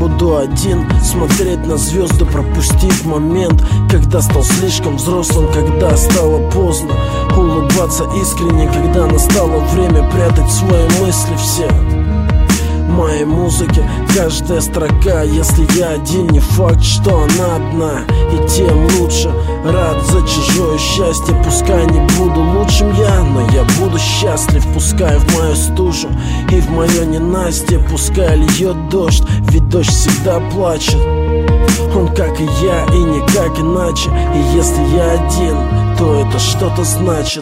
буду один, смотреть на звезды, пропустив момент, когда стал слишком взрослым, когда стало поздно улыбаться искренне, когда настало время прятать свои мысли все. В моей музыке каждая строка, если я один, не факт, что она одна, и тем лучше. Рад за чужое счастье, пускай не буду лучшим я, но я буду счастлив, пускай в мою стужу и в мое ненастье, пускай льет дождь, ведь дождь всегда плачет. Он как и я, и никак иначе, и если я один, то это что-то значит.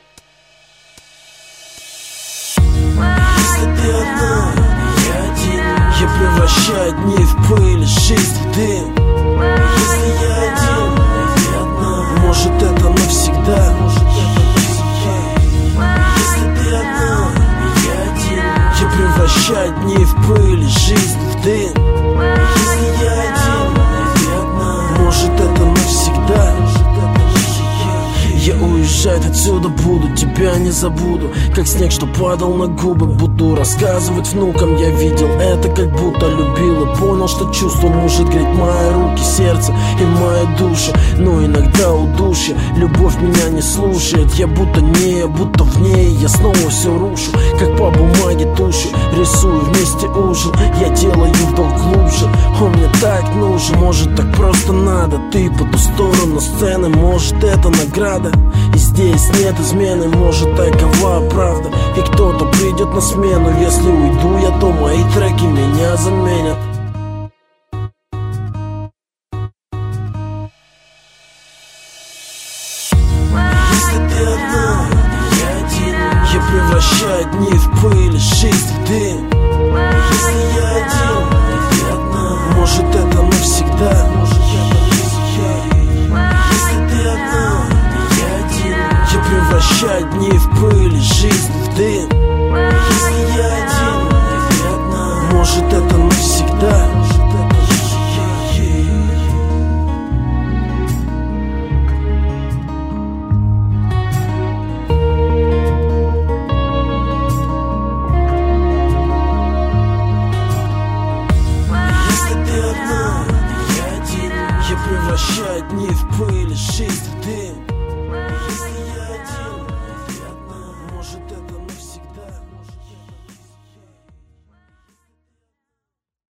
Если ты одна, я превращаю дни в пыль, жизнь в дым. Если я один, ты одна, может это навсегда. Если ты одна, я один, я превращаю дни в пыль, жизнь в дым. Если я один, ты одна, может это навсегда. Я уезжать отсюда буду, тебя не забуду, как снег, что падал на губы. Буду рассказывать внукам, я видел это, как будто любил, и понял, что чувство может греть мои руки, сердце и мою душу. Но иногда удушье, любовь меня не слушает. Я будто не, будто в ней, я снова все рушу, как по бумаге тушью, рисую вместе ужин. Я делаю вдох глубже, он мне так нужен. Может так просто надо, ты по ту сторону сцены, может это награда. И здесь нет измены, может такова правда. И кто-то придет на смену, если уйду я, то мои треки меня заменят. Если ты одна, я один, я превращаю дни в пыль, жизнь в дым. Если я один, ты одна, может это навсегда. Если ты одна, я превращаю дни в пыль, жизнь в дым. Если я один, ты одна, может это навсегда. Если ты одна, я один, я превращаю дни в пыль, жизнь в дым.